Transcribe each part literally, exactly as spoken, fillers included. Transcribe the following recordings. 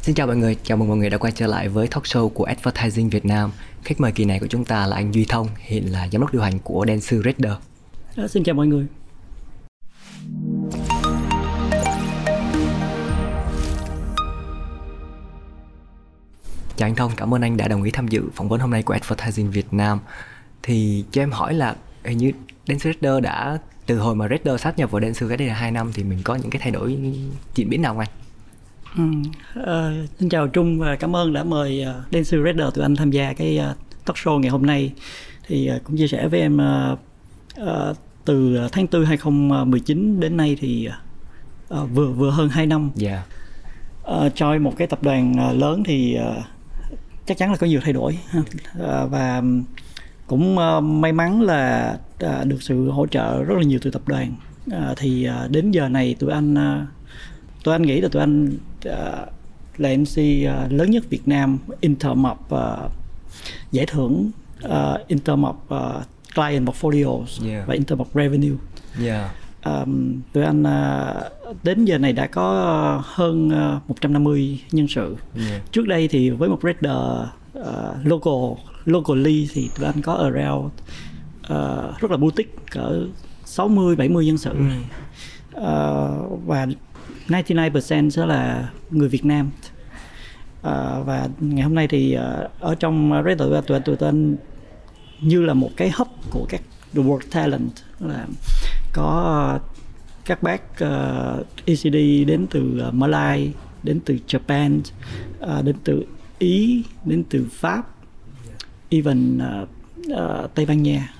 Xin chào mọi người, chào mừng mọi người đã quay trở lại với talk show của Advertising Việt Nam. Khách mời kỳ này của chúng ta là anh Duy Thông, hiện là giám đốc điều hành của Dentsu Redder. À, xin chào mọi người. Chào anh Thông, cảm ơn anh đã đồng ý tham dự phỏng vấn hôm nay của Advertising Việt Nam. Thì cho em hỏi là hình như Dentsu Redder đã từ hồi mà Redder sát nhập vào Dentsu cách đây là hai năm thì mình có những cái thay đổi chuyển biến nào không anh? Ừ, uh, xin chào Trung và cảm ơn đã mời uh, Dentsu Redder tụi anh tham gia cái uh, talk show ngày hôm nay. Thì uh, cũng chia sẻ với em uh, uh, từ tháng tư hai không một chín đến nay thì uh, vừa vừa hơn hai năm. Yeah. Uh, cho một cái tập đoàn uh, lớn thì uh, chắc chắn là có nhiều thay đổi uh, và cũng uh, may mắn là uh, được sự hỗ trợ rất là nhiều từ tập đoàn. Uh, thì uh, đến giờ này tụi anh uh, tụi anh nghĩ là tụi anh uh, là em xê uh, lớn nhất Việt Nam in term of uh, giải thưởng, uh, in term of uh, client portfolios, yeah. và in term of revenue. Yeah. Um, tụi anh uh, đến giờ này đã có hơn uh, một trăm năm mươi nhân sự. Yeah. Trước đây thì với một Redder uh, local locally thì tụi anh có around uh, rất là boutique cỡ sáu mươi bảy mươi nhân sự. Mm. Uh, và chín mươi chín phần trăm sẽ là người Việt Nam. Uh, và ngày hôm nay thì uh, ở trong Redder tụi, tụi, tụi, tụi anh như là một cái hub của các the work talent, là có các bác uh, e xê đê đến từ uh, Malai, đến từ Japan, uh, đến từ Ý, đến từ Pháp, even uh, uh, Tây Ban Nha.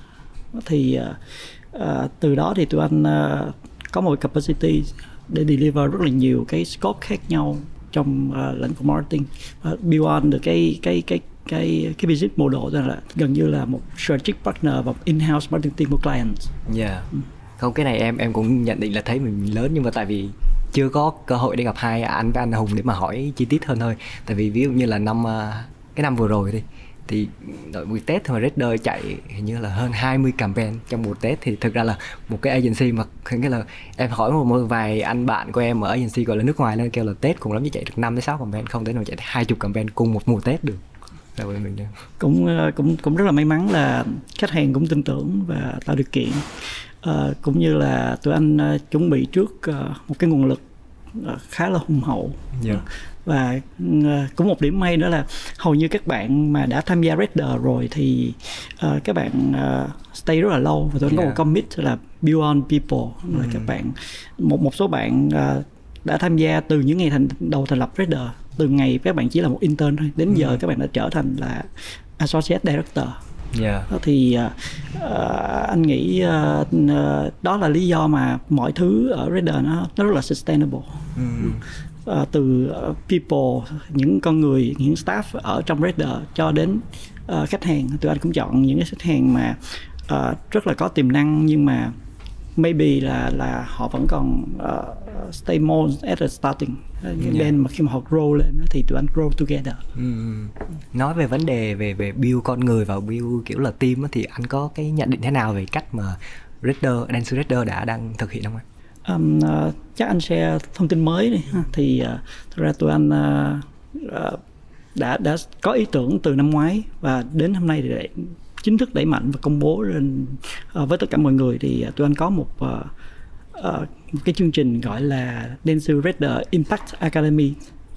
Thì uh, uh, từ đó thì tụi anh uh, có một capacity để deliver rất là nhiều cái scope khác nhau trong uh, lĩnh vực marketing, uh, build on được cái cái cái cái cái business model, tức là gần như là một strategic partner và in-house marketing team của clients. Yeah. Ừ. Không, cái này em em cũng nhận định là thấy mình lớn, nhưng mà tại vì chưa có cơ hội để gặp hai anh với anh Hùng để mà hỏi chi tiết hơn thôi. Tại vì ví dụ như là năm cái năm vừa rồi đi thì đội mùa Tết thì mà Redder chạy hình như là hơn hai mươi campaign trong mùa Tết, thì thực ra là một cái agency mà nghĩa là em hỏi một, một vài anh bạn của em ở agency gọi là nước ngoài lên kêu là Tết cùng lắm chỉ chạy được năm đến sáu campaign, không thể nào chạy hai mươi campaign cùng một mùa Tết được. Mình cũng cũng cũng rất là may mắn là khách hàng cũng tin tưởng và tạo điều kiện, uh, cũng như là tụi anh uh, chuẩn bị trước uh, một cái nguồn lực uh, khá là hùng hậu. Yeah. Và uh, cũng một điểm may nữa là hầu như các bạn mà đã tham gia Redder rồi thì uh, các bạn uh, stay rất là lâu, và tụi anh yeah. có một commit là build on people. Mm. Là các bạn một một số bạn uh, đã tham gia từ những ngày thành đầu thành lập Redder, từ ngày các bạn chỉ là một intern thôi, đến giờ mm. các bạn đã trở thành là associate director. Yeah. Thì uh, anh nghĩ uh, uh, đó là lý do mà mọi thứ ở Redder nó nó rất là sustainable. Mm. Uh, từ uh, people, những con người, những staff ở trong Redder cho đến uh, khách hàng, tụi anh cũng chọn những cái khách hàng mà uh, rất là có tiềm năng, nhưng mà maybe là là họ vẫn còn uh, stay more at the starting. Nhưng yeah. mà khi mà họ grow lên thì tụi anh grow together. Ừ. Nói về vấn đề về về build con người và build kiểu là team thì anh có cái nhận định thế nào về cách mà Redder, Dentsu Redder đã đang thực hiện không anh? Um, uh, chắc anh share thông tin mới đi. Thì uh, thực ra tụi anh uh, uh, đã đã có ý tưởng từ năm ngoái, và đến hôm nay thì để chính thức đẩy mạnh và công bố lên uh, với tất cả mọi người. Thì uh, tụi anh có một uh, uh, một cái chương trình gọi là Dentsu Redder Impact Academy.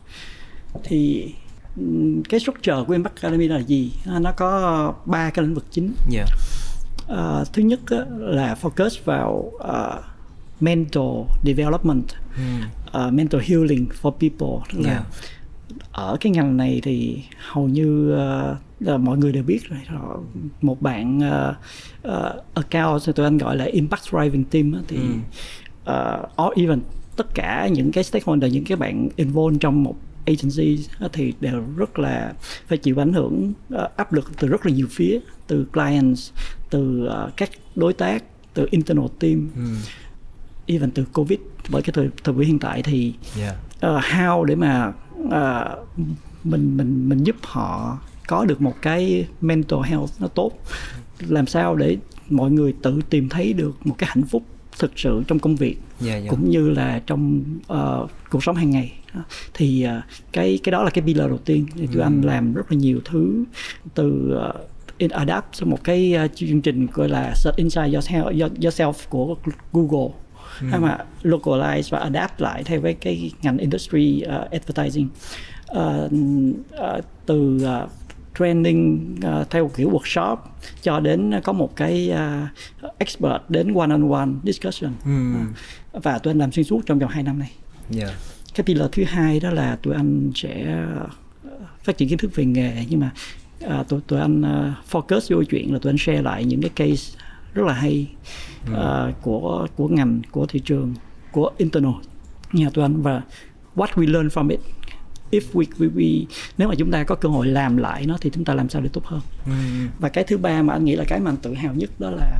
Thì um, cái structure của Impact Academy là gì? Uh, nó có ba cái lĩnh vực chính. Yeah. Uh, thứ nhất uh, là focus vào uh, mental development, mm. uh, mental healing for people. Là yeah. ở cái ngành này thì hầu như uh, là mọi người đều biết rồi. Một bạn uh, uh, account thì tụi anh gọi là impact driving team thì mm. uh, or even tất cả những cái stakeholder, những cái bạn involved trong một agency thì đều rất là phải chịu ảnh hưởng, uh, áp lực từ rất là nhiều phía, từ clients, từ uh, các đối tác, từ internal team, mm. even từ Covid. Bởi cái thời thời buổi hiện tại thì yeah. uh, how để mà uh, mình mình mình giúp họ có được một cái mental health nó tốt, làm sao để mọi người tự tìm thấy được một cái hạnh phúc thực sự trong công việc, yeah, yeah. cũng như là trong uh, cuộc sống hàng ngày. Thì uh, cái cái đó là cái pillar đầu tiên. Thì tụi ừ. anh làm rất là nhiều thứ, từ uh, adapt một cái uh, chương trình gọi là Search Inside Yourself, yourself của Google, ừ. hay mà localize và adapt lại theo với cái ngành industry uh, advertising. Uh, uh, từ uh, training uh, theo kiểu workshop cho đến có một cái uh, expert đến one on one discussion, ừ. uh, và tụi anh làm xuyên suốt trong vòng hai năm này. Yeah. Cái pillar thứ hai đó là tụi anh sẽ phát triển kiến thức về nghề, nhưng mà uh, tụi tụi anh uh, focus vô chuyện là tụi anh share lại những cái case rất là hay uh, ừ. của của ngành, của thị trường, của internal nhà tụi anh, và what we learn from it. If we, we, we nếu mà chúng ta có cơ hội làm lại nó thì chúng ta làm sao để tốt hơn. Ừ. Và cái thứ ba mà anh nghĩ là cái mà anh tự hào nhất đó là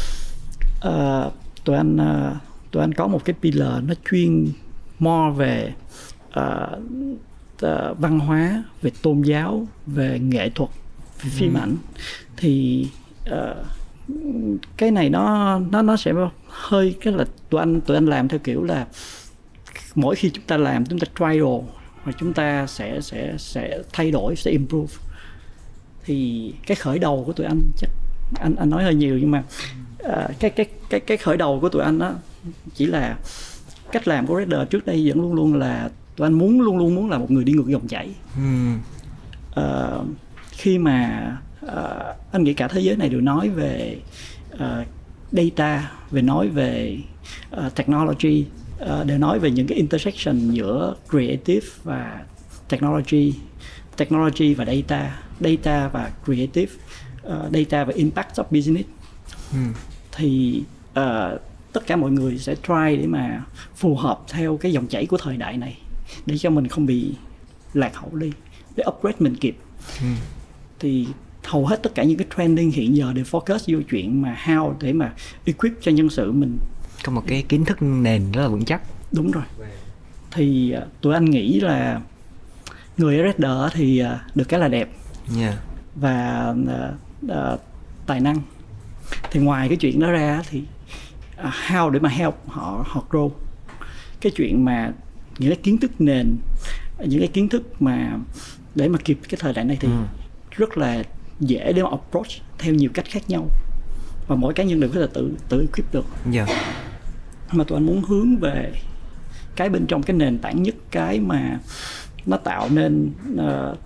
uh, tụi anh uh, tụi anh có một cái pillar nó chuyên more về uh, uh, văn hóa, về tôn giáo, về nghệ thuật, về phim ừ. ảnh. Thì uh, cái này nó nó nó sẽ hơi cái là tụi anh tụi anh làm theo kiểu là mỗi khi chúng ta làm chúng ta trial và chúng ta sẽ sẽ sẽ thay đổi, sẽ improve. Thì cái khởi đầu của tụi anh chắc anh anh nói hơi nhiều, nhưng mà uh, cái cái cái cái khởi đầu của tụi anh đó chỉ là cách làm của Redder trước đây vẫn luôn luôn là tụi anh muốn luôn luôn muốn là một người đi ngược dòng chảy. Mm. Uh, khi mà uh, anh nghĩ cả thế giới này đều nói về uh, data, về nói về uh, technology, uh, đều nói về những cái intersection giữa creative và technology, technology và data, data và creative, uh, data và impact of business. Mm. Thì uh, tất cả mọi người sẽ try để mà phù hợp theo cái dòng chảy của thời đại này để cho mình không bị lạc hậu đi, để upgrade mình kịp. Mm. Thì hầu hết tất cả những cái trending hiện giờ đều focus vô chuyện mà how để mà equip cho nhân sự mình có một cái kiến thức nền rất là vững chắc. Đúng rồi. Thì uh, tụi anh nghĩ là người ở Redder thì uh, được cái là đẹp, yeah. và uh, uh, tài năng. Thì ngoài cái chuyện đó ra thì uh, how để mà help họ họ grow. Cái chuyện mà những cái kiến thức nền, những cái kiến thức mà để mà kịp cái thời đại này thì mm. rất là dễ để mà approach theo nhiều cách khác nhau, và mỗi cá nhân đều có thể tự tự equip được. Yeah. Mà tụi anh muốn hướng về cái bên trong, cái nền tảng nhất, cái mà nó tạo nên uh,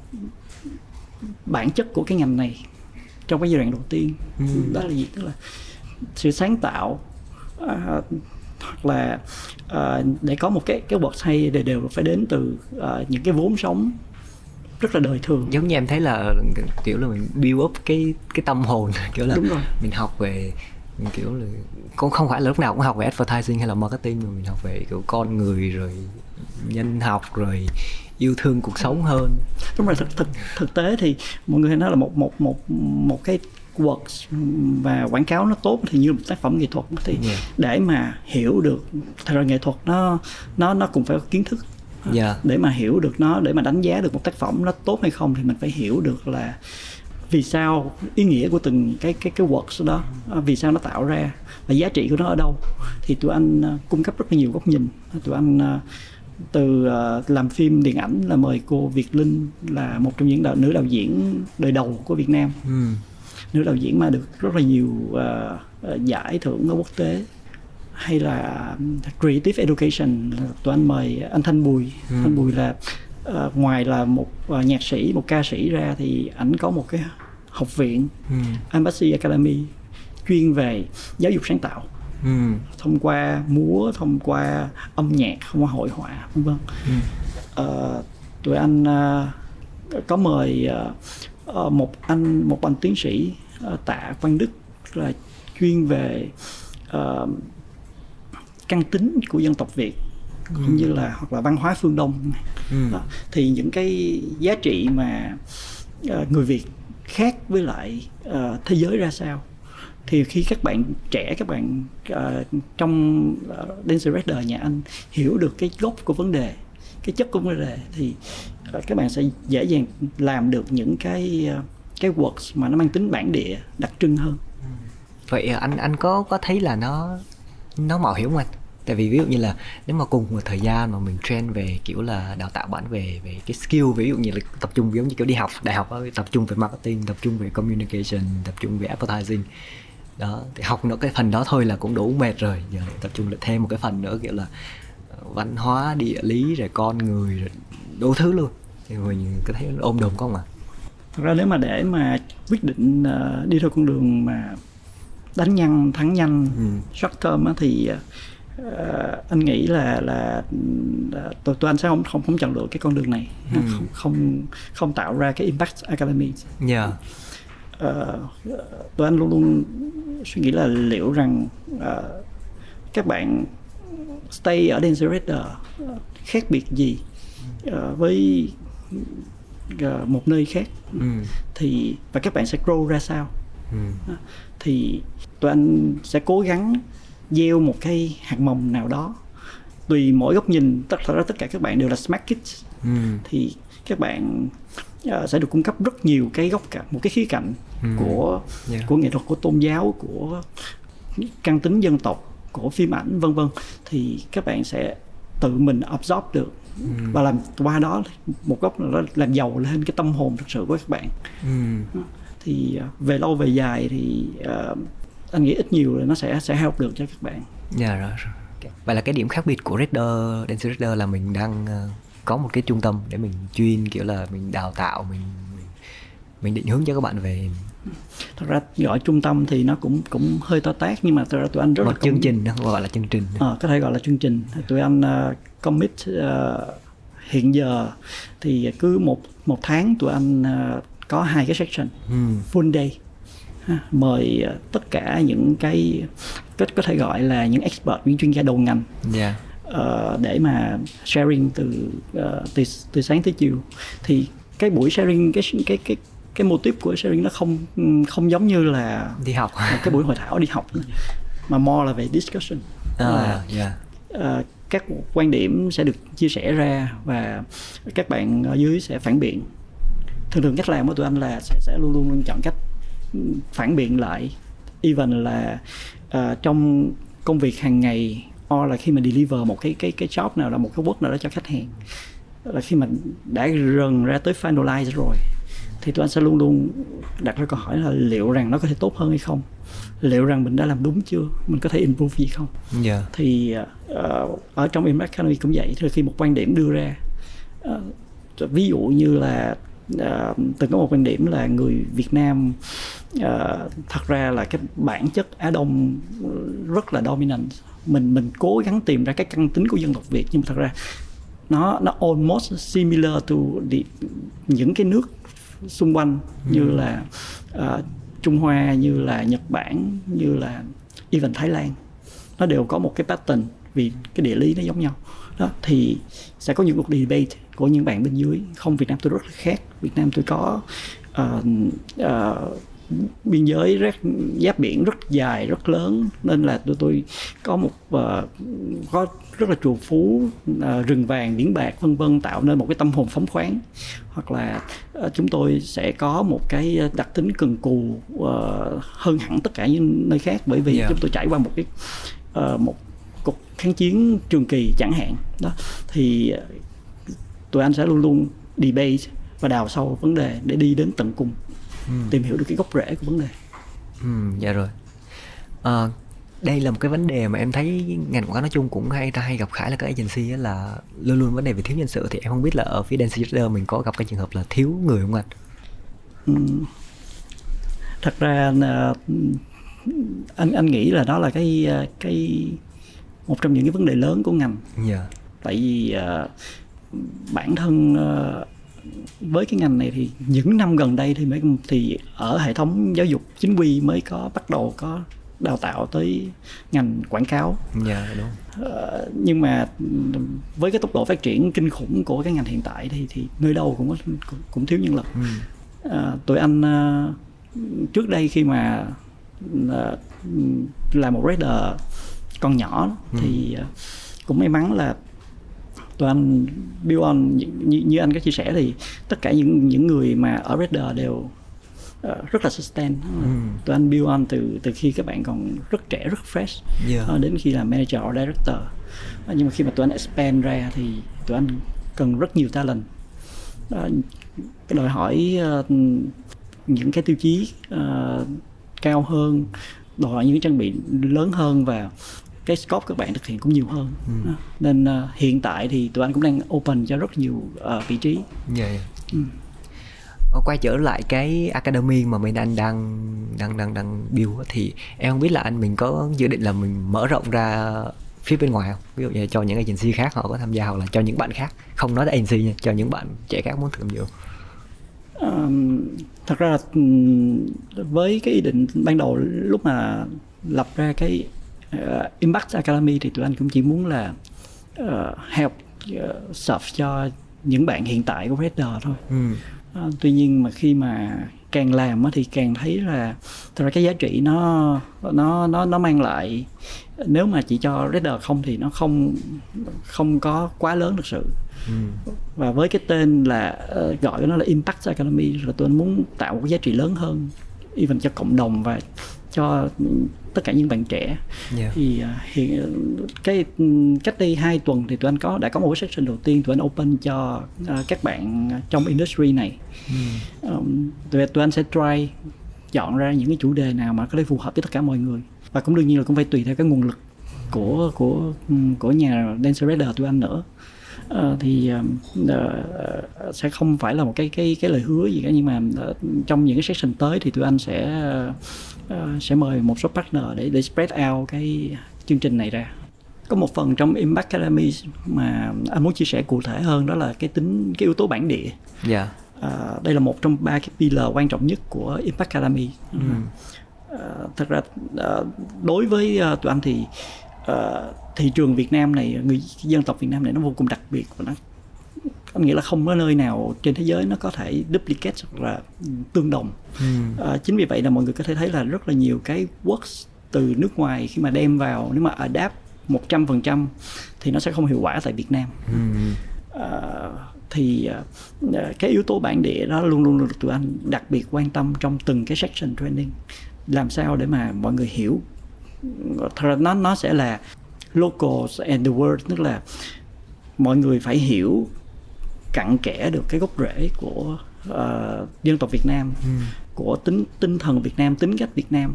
bản chất của cái ngành này trong cái giai đoạn đầu tiên. Mm. Đó là gì? Tức là sự sáng tạo, uh, hoặc là uh, để có một cái cái work hay đều đều phải đến từ uh, những cái vốn sống rất là đời thường. Giống như em thấy là kiểu là mình build up cái cái tâm hồn, kiểu là mình học về kiểu là cũng không phải là lúc nào cũng học về advertising hay là marketing, mà mình học về kiểu con người, rồi nhân học, rồi yêu thương cuộc sống hơn. Đúng rồi. Thực thực thực tế thì mọi người nói là một một một một cái works và quảng cáo nó tốt thì như một tác phẩm nghệ thuật, thì yeah. để mà hiểu được thật ra nghệ thuật nó nó nó cũng phải có kiến thức. Yeah. Để mà hiểu được nó, để mà đánh giá được một tác phẩm nó tốt hay không thì mình phải hiểu được là vì sao, ý nghĩa của từng cái cái cái works đó, vì sao nó tạo ra và giá trị của nó ở đâu. Thì tụi anh uh, cung cấp rất là nhiều góc nhìn. Tụi anh uh, từ uh, làm phim điện ảnh là mời cô Việt Linh, là một trong những đạo, nữ đạo diễn đời đầu của Việt Nam. Mm. Nữ đạo diễn mà được rất là nhiều uh, uh, giải thưởng ở quốc tế. Hay là creative education, tụi anh mời anh Thanh Bùi. Ừ. Thanh Bùi là uh, ngoài là một uh, nhạc sĩ, một ca sĩ ra thì ảnh có một cái học viện, ừ. Embassy Academy, chuyên về giáo dục sáng tạo. Ừ. Thông qua múa, thông qua âm nhạc, thông qua hội họa, vân vân. Ừ. Uh, tụi anh uh, có mời uh, uh, một anh một anh tiến sĩ uh, Tạ Quang Đức, là chuyên về uh, căn tính của dân tộc Việt, cũng ừ. như là hoặc là văn hóa phương Đông. Ừ. Đó. Thì những cái giá trị mà uh, người Việt khác với lại uh, thế giới ra sao, thì khi các bạn trẻ, các bạn uh, trong uh, Dancer Redder nhà anh hiểu được cái gốc của vấn đề, cái chất của vấn đề, thì uh, các bạn sẽ dễ dàng làm được những cái uh, cái works mà nó mang tính bản địa, đặc trưng hơn. Vậy anh anh có có thấy là nó nó mạo hiểm không anh? Tại vì ví dụ như là nếu mà cùng một thời gian mà mình train về kiểu là đào tạo bạn về về cái skill, ví dụ như là tập trung giống như kiểu đi học đại học đó, tập trung về marketing, tập trung về communication, tập trung về advertising đó, thì học nữa cái phần đó thôi là cũng đủ mệt rồi, giờ tập trung lại thêm một cái phần nữa kiểu là văn hóa, địa lý, rồi con người, rồi đủ thứ luôn, thì mình có thấy ôm đồm không ạ? À? Thật ra nếu mà để mà quyết định uh, đi theo con đường mà đánh nhanh thắng nhanh, ừ. short term á, thì uh, anh nghĩ là là uh, tụi anh sẽ không không không chọn lựa cái con đường này, ừ. không không không tạo ra cái impact academy. Yeah. Uh, tụi anh luôn luôn suy nghĩ là liệu rằng uh, các bạn stay ở Dentsu Raider uh, khác biệt gì uh, với uh, một nơi khác, ừ. thì và các bạn sẽ grow ra sao, ừ. uh, thì tụi anh sẽ cố gắng gieo một cái hạt mầm nào đó tùy mỗi góc nhìn. Tất cả tất cả các bạn đều là smart kids, ừ. thì các bạn uh, sẽ được cung cấp rất nhiều cái góc cạnh, một cái khía cạnh, ừ. của yeah. của nghệ thuật, của tôn giáo, của căn tính dân tộc, của phim ảnh vân vân, thì các bạn sẽ tự mình absorb được, ừ. và làm qua đó một góc nào đó làm giàu lên cái tâm hồn thực sự của các bạn, ừ. thì về lâu về dài thì uh, anh nghĩ ít nhiều là nó sẽ sẽ help được cho các bạn. Dạ yeah, rồi. Okay. Vậy là cái điểm khác biệt của Raider, Dentsu Raider là mình đang uh, có một cái trung tâm để mình chuyên kiểu là mình đào tạo, mình mình, mình định hướng cho các bạn về. Thật ra gọi trung tâm thì nó cũng cũng hơi to tát, nhưng mà thật ra tụi anh rất một là chương trình, nó gọi là chương trình. Ờ, có thể gọi là chương trình. Tụi anh uh, commit uh, hiện giờ thì cứ một một tháng tụi anh uh, có hai cái section, hmm. full day. Ha, mời uh, tất cả những cái có, có thể gọi là những expert, những chuyên gia đầu ngành, yeah. uh, để mà sharing từ, uh, từ từ sáng tới chiều. Thì cái buổi sharing, cái cái cái cái mô típ của sharing nó không không giống như là đi học, cái buổi hội thảo đi học, mà more là về discussion. À, là, yeah. uh, các quan điểm sẽ được chia sẻ ra và các bạn ở dưới sẽ phản biện. Thường thường cách làm của tụi anh là sẽ, sẽ luôn luôn chọn cách phản biện lại, even là uh, trong công việc hàng ngày, or là khi mà deliver một cái cái cái job nào là một cái work nào đó cho khách hàng, là khi mà đã rần ra tới finalize rồi thì tụi anh sẽ luôn luôn đặt ra câu hỏi là liệu rằng nó có thể tốt hơn hay không, liệu rằng mình đã làm đúng chưa, mình có thể improve gì không. Yeah. Thì uh, ở trong Impact Academy cũng vậy, thì khi một quan điểm đưa ra, uh, ví dụ như là uh, từng có một quan điểm là người Việt Nam uh, thật ra là cái bản chất Á Đông rất là dominant, mình mình cố gắng tìm ra cái căn tính của dân tộc Việt, nhưng mà thật ra nó nó almost similar to the, những cái nước xung quanh, ừ. như là uh, Trung Hoa, như là Nhật Bản, như là even Thái Lan, nó đều có một cái pattern vì cái địa lý nó giống nhau đó. Thì sẽ có những cuộc debate của những bạn bên dưới, không, Việt Nam tôi rất là khác, Việt Nam tôi có uh, uh, biên giới rất, giáp biển rất dài, rất lớn, nên là tụi tôi có một uh, có rất là trù phú, uh, rừng vàng, biển bạc vân vân, tạo nên một cái tâm hồn phóng khoáng. Hoặc là uh, chúng tôi sẽ có một cái đặc tính cần cù uh, hơn hẳn tất cả những nơi khác, bởi vì yeah. chúng tôi trải qua một cái uh, một cuộc kháng chiến trường kỳ chẳng hạn đó. Thì uh, tụi anh sẽ luôn luôn debate và đào sâu vấn đề để đi đến tận cùng, ừ. tìm hiểu được cái gốc rễ của vấn đề. Ừ, dạ rồi. À, đây là một cái vấn đề mà em thấy ngành quảng cáo nói chung cũng hay ta hay gặp khá là các agency, là luôn luôn vấn đề về thiếu nhân sự. Thì em không biết là ở phía Dentsu Raider mình có gặp cái trường hợp là thiếu người không anh? Ừ. Thật ra anh anh nghĩ là đó là cái cái một trong những cái vấn đề lớn của ngành. Yeah. Tại vì uh, bản thân uh, với cái ngành này thì những năm gần đây thì mới thì ở hệ thống giáo dục chính quy mới có bắt đầu có đào tạo tới ngành quảng cáo. Dạ, đúng. Uh, nhưng mà với cái tốc độ phát triển kinh khủng của cái ngành hiện tại thì thì nơi đâu cũng có, cũng, cũng thiếu nhân lực. Ừ. Uh, tụi anh uh, trước đây khi mà uh, là một raider con nhỏ, ừ. thì uh, cũng may mắn là tụi anh build on, như, như anh có chia sẻ thì tất cả những những người mà ở Raider đều uh, rất là sustain. Ừ. Tụi anh build on từ từ khi các bạn còn rất trẻ, rất fresh, Yeah. uh, đến khi là manager or director. Uh, nhưng mà khi mà tụi anh expand ra thì tụi anh cần rất nhiều talent. Uh, cái đòi hỏi uh, những cái tiêu chí uh, cao hơn, đòi hỏi những cái trang bị lớn hơn và cái scope các bạn thực hiện cũng nhiều hơn. Ừ. Nên uh, hiện tại thì tụi anh cũng đang open cho rất nhiều uh, vị trí. Yeah, yeah. Ừ. Quay trở lại cái academy mà mình đang đang đang đang đang build thì em không biết là anh mình có dự định là mình mở rộng ra phía bên ngoài không? Ví dụ như cho những agency khác họ có tham gia, hoặc là cho những bạn khác, không nói tới agency nha, cho những bạn trẻ khác muốn tham dự. Um, thật ra là với cái ý định ban đầu lúc mà lập ra cái uh, Impact Academy thì tụi anh cũng chỉ muốn là uh, help uh, serve cho những bạn hiện tại của Redder thôi. Ừ. Uh, tuy nhiên mà khi mà càng làm thì càng thấy là thật ra cái giá trị nó nó nó nó mang lại, nếu mà chỉ cho Redder không thì nó không không có quá lớn thực sự. Ừ. Và với cái tên là uh, gọi nó là Impact Academy, rồi tôi muốn tạo một cái giá trị lớn hơn even cho cộng đồng và cho tất cả những bạn trẻ. Yeah. Thì uh, hiện cái cách đây hai tuần thì tụi anh có đã có một cái section đầu tiên tụi anh open cho uh, các bạn trong industry này. Mm. Um, tụi, tụi anh sẽ try chọn ra những cái chủ đề nào mà có thể phù hợp với tất cả mọi người, và cũng đương nhiên là cũng phải tùy theo cái nguồn lực của của của nhà Dancer Redder tụi anh nữa. Uh, thì uh, uh, sẽ không phải là một cái cái cái lời hứa gì cả, nhưng mà uh, trong những cái section tới thì tụi anh sẽ uh, uh, sẽ mời một số partner để để spread out cái chương trình này ra. Có một phần trong Impact Academy mà anh muốn chia sẻ cụ thể hơn, đó là cái tính cái yếu tố bản địa. Yeah. Uh, đây là một trong ba cái pillar quan trọng nhất của Impact Academy. Mm. Uh, thật ra uh, đối với uh, tụi anh thì uh, thị trường Việt Nam này, người dân tộc Việt Nam này nó vô cùng đặc biệt, và nó anh nghĩ là không có nơi nào trên thế giới nó có thể duplicate hoặc là tương đồng. Mm. Uh, chính vì vậy là mọi người có thể thấy là rất là nhiều cái works từ nước ngoài khi mà đem vào, nếu mà adapt một trăm phần trăm thì nó sẽ không hiệu quả tại Việt Nam. Mm. Uh, thì uh, cái yếu tố bản địa đó luôn luôn được tụi anh đặc biệt quan tâm trong từng cái section training, làm sao để mà mọi người hiểu. Thật ra nó nó sẽ là locals and the world, tức là mọi người phải hiểu cặn kẽ được cái gốc rễ của uh, dân tộc Việt Nam, ừ. của tính tinh thần Việt Nam, tính cách Việt Nam,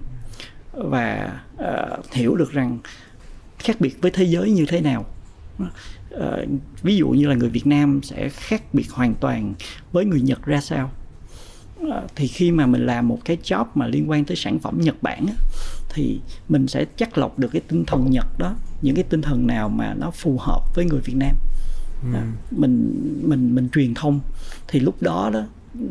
và uh, hiểu được rằng khác biệt với thế giới như thế nào. Uh, ví dụ như là người Việt Nam sẽ khác biệt hoàn toàn với người Nhật ra sao. Uh, thì khi mà mình làm một cái job mà liên quan tới sản phẩm Nhật Bản á, thì mình sẽ chắc lọc được cái tinh thần Nhật đó, những cái tinh thần nào mà nó phù hợp với người Việt Nam. Ừ. À, mình mình mình truyền thông thì lúc đó đó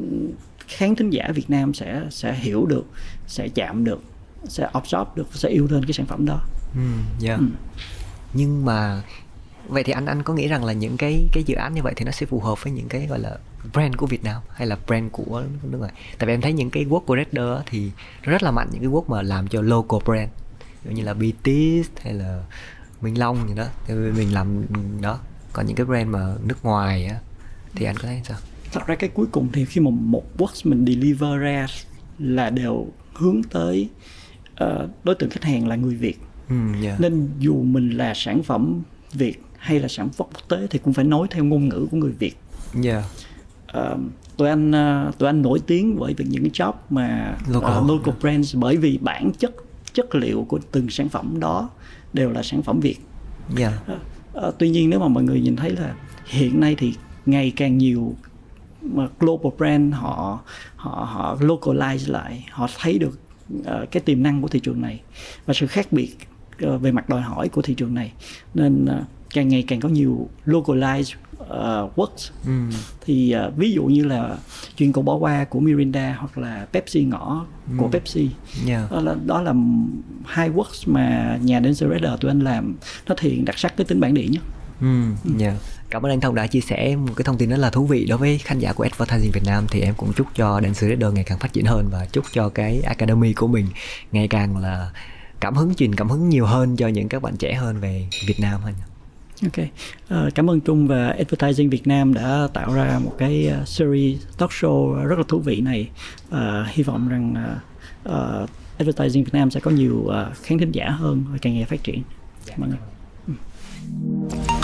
khán thính giả Việt Nam sẽ sẽ hiểu được, sẽ chạm được, sẽ absorb được, sẽ yêu thương cái sản phẩm đó. Ừ, yeah. ừ. Nhưng mà vậy thì anh anh có nghĩ rằng là những cái cái dự án như vậy thì nó sẽ phù hợp với những cái gọi là brand của Việt Nam hay là brand của nước ngoài? Tại vì em thấy những cái work của Redder thì rất là mạnh những cái work mà làm cho local brand, ví dụ như là bê tê ét hay là Minh Long gì đó, thì mình làm đó. Còn những cái brand mà nước ngoài á thì anh có thấy sao? Thật ra cái cuối cùng thì khi mà một work mình deliver ra là đều hướng tới uh, đối tượng khách hàng là người Việt. Ừ, yeah. Nên dù mình là sản phẩm Việt hay là sản phẩm quốc tế thì cũng phải nói theo ngôn ngữ của người Việt. Yeah. Uh, tụi anh uh, tụi anh nổi tiếng bởi những cái job mà local, uh, local brands, bởi vì bản chất chất liệu của từng sản phẩm đó đều là sản phẩm Việt. Yeah. Uh, uh, tuy nhiên nếu mà mọi người nhìn thấy là hiện nay thì ngày càng nhiều mà global brand họ họ họ localize lại, họ thấy được uh, cái tiềm năng của thị trường này và sự khác biệt uh, về mặt đòi hỏi của thị trường này, nên uh, càng ngày càng có nhiều localized uh, works. Ừ. Thì uh, ví dụ như là Chuyện Cầu Bỏ Qua của Mirinda hoặc là Pepsi Ngõ ừ. của Pepsi. Yeah. Đó là, đó là hai works mà nhà Dancer Redder tụi anh làm nó thể hiện đặc sắc cái tính bản địa nhất. Ừ. Ừ. Yeah. Cảm ơn anh Thông đã chia sẻ một cái thông tin rất là thú vị đối với khán giả của Advertising Việt Nam. Thì em cũng chúc cho Dancer Redder ngày càng phát triển hơn và chúc cho cái Academy của mình ngày càng là cảm hứng, truyền cảm hứng nhiều hơn cho những các bạn trẻ hơn về Việt Nam hơn. Ok, uh, cảm ơn Trung và Advertising Việt Nam đã tạo ra một cái uh, series talk show rất là thú vị này. Uh, hy vọng rằng uh, uh, Advertising Việt Nam sẽ có nhiều uh, khán thính giả hơn và càng ngày phát triển. Cảm ơn.